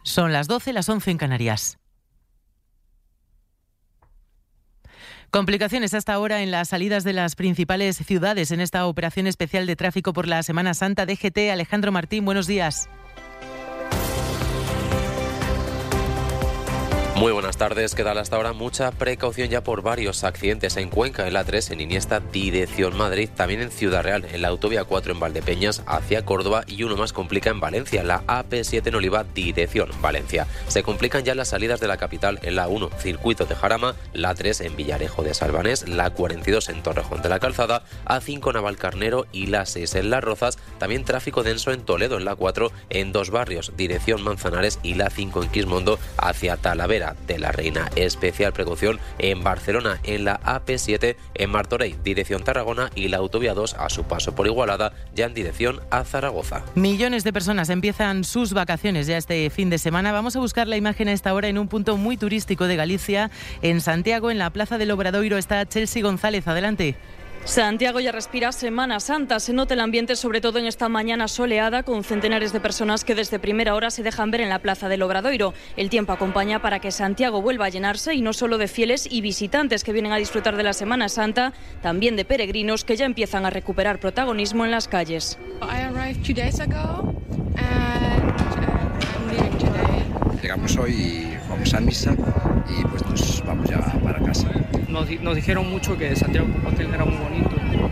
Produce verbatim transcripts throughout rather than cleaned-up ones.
Son las doce, las once en Canarias. Complicaciones hasta ahora en las salidas de las principales ciudades en esta operación especial de tráfico por la Semana Santa. D G T, Alejandro Martín, buenos días. Muy buenas tardes, ¿qué tal hasta ahora? Mucha precaución ya por varios accidentes en Cuenca, en la tres, en Iniesta, dirección Madrid, también en Ciudad Real, en la autovía cuatro en Valdepeñas, hacia Córdoba, y uno más complica en Valencia, la A P siete en Oliva, dirección Valencia. Se complican ya las salidas de la capital en la uno, circuito de Jarama, la tres en Villarejo de Salvanés, la cuarenta y dos en Torrejón de la Calzada, A cinco Navalcarnero y la seis en Las Rozas, también tráfico denso en Toledo, en la cuatro, en Dos Barrios, dirección Manzanares, y la cinco en Quismondo, hacia Talavera de la Reina. Especial precaución en Barcelona, en la A P siete en Martorell, dirección Tarragona, y la autovía dos a su paso por Igualada, ya en dirección a Zaragoza. Millones de personas empiezan sus vacaciones ya este fin de semana. Vamos a buscar la imagen a esta hora en un punto muy turístico de Galicia, en Santiago, en la Plaza del Obradoiro. Está Chelsea González, adelante. Santiago ya respira Semana Santa. Se nota el ambiente, sobre todo en esta mañana soleada, con centenares de personas que desde primera hora se dejan ver en la Plaza del Obradoiro. El tiempo acompaña para que Santiago vuelva a llenarse, y no solo de fieles y visitantes que vienen a disfrutar de la Semana Santa, también de peregrinos que ya empiezan a recuperar protagonismo en las calles. Llegamos hoy y vamos a misa y pues nos vamos ya para casa. Nos, nos dijeron mucho que Santiago de Compostela era muy bonito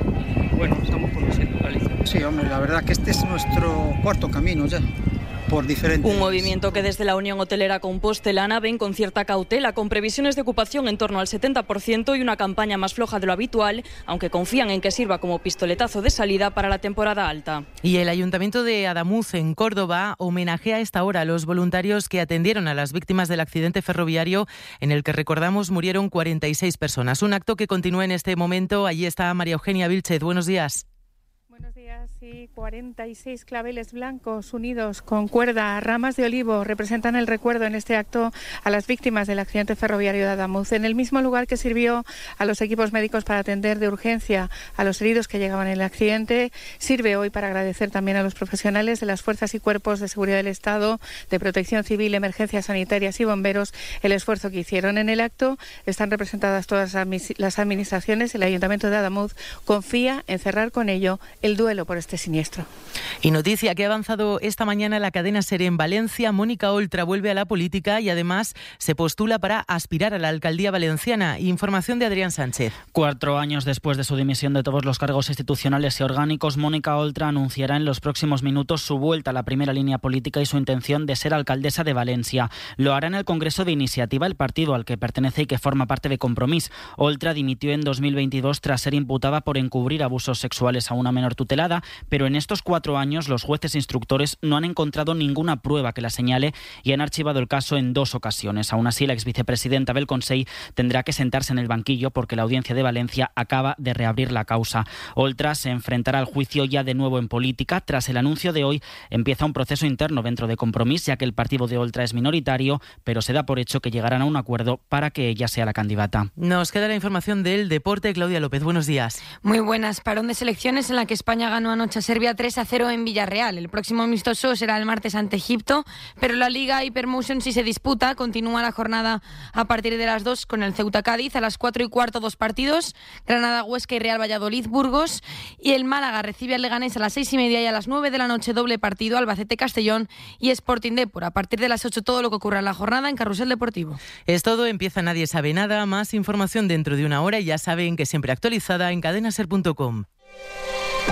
y bueno, estamos conociendo Galicia. Sí, hombre, la verdad que este es nuestro cuarto camino ya, por diferentes... Un movimiento que desde la Unión Hotelera Compostelana ven con cierta cautela, con previsiones de ocupación en torno al setenta por ciento y una campaña más floja de lo habitual, aunque confían en que sirva como pistoletazo de salida para la temporada alta. Y el Ayuntamiento de Adamuz, en Córdoba, homenajea a esta hora a los voluntarios que atendieron a las víctimas del accidente ferroviario en el que, recordamos, murieron cuarenta y seis personas. Un acto que continúa en este momento. Allí está María Eugenia Vilchez. Buenos días. Buenos días. Sí, cuarenta y seis claveles blancos unidos con cuerda, ramas de olivo, representan el recuerdo en este acto a las víctimas del accidente ferroviario de Adamuz, en el mismo lugar que sirvió a los equipos médicos para atender de urgencia a los heridos que llegaban en el accidente. Sirve hoy para agradecer también a los profesionales de las fuerzas y cuerpos de seguridad del Estado, de protección civil, emergencias sanitarias y bomberos, el esfuerzo que hicieron. En el acto están representadas todas las administraciones. El Ayuntamiento de Adamuz confía en cerrar con ello el duelo por este siniestro. Y noticia que ha avanzado esta mañana la cadena SER en Valencia. Mónica Oltra vuelve a la política y además se postula para aspirar a la alcaldía valenciana. Información de Adrián Sánchez. Cuatro años después de su dimisión de todos los cargos institucionales y orgánicos, Mónica Oltra anunciará en los próximos minutos su vuelta a la primera línea política y su intención de ser alcaldesa de Valencia. Lo hará en el Congreso de Iniciativa, el partido al que pertenece y que forma parte de Compromís. Oltra dimitió en dos mil veintidós tras ser imputada por encubrir abusos sexuales a una menor tutelada, pero en estos cuatro años los jueces instructores no han encontrado ninguna prueba que la señale y han archivado el caso en dos ocasiones. Aún así, la exvicepresidenta del Consell tendrá que sentarse en el banquillo porque la Audiencia de Valencia acaba de reabrir la causa. Oltra se enfrentará al juicio ya de nuevo en política. Tras el anuncio de hoy, empieza un proceso interno dentro de Compromís, ya que el partido de Oltra es minoritario, pero se da por hecho que llegarán a un acuerdo para que ella sea la candidata. Nos queda la información del deporte. Claudia López, buenos días. Muy buenas. Parón de selecciones en la que España ganó anoche a Serbia tres a cero en Villarreal. El próximo amistoso será el martes ante Egipto, pero la Liga Hypermotion sí se disputa. Continúa la jornada a partir de las dos con el Ceuta Cádiz, a las cuatro y cuarto dos partidos, Granada Huesca y Real Valladolid Burgos, y el Málaga recibe al Leganés a las seis y media y a las nueve de la noche doble partido, Albacete Castellón y Sporting Depor. A partir de las ocho todo lo que ocurra en la jornada en Carrusel Deportivo. Es todo, empieza Nadie Sabe Nada. Más información dentro de una hora y ya saben que siempre actualizada en cadena ser punto com.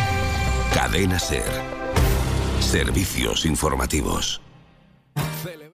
Cadena SER. Servicios informativos.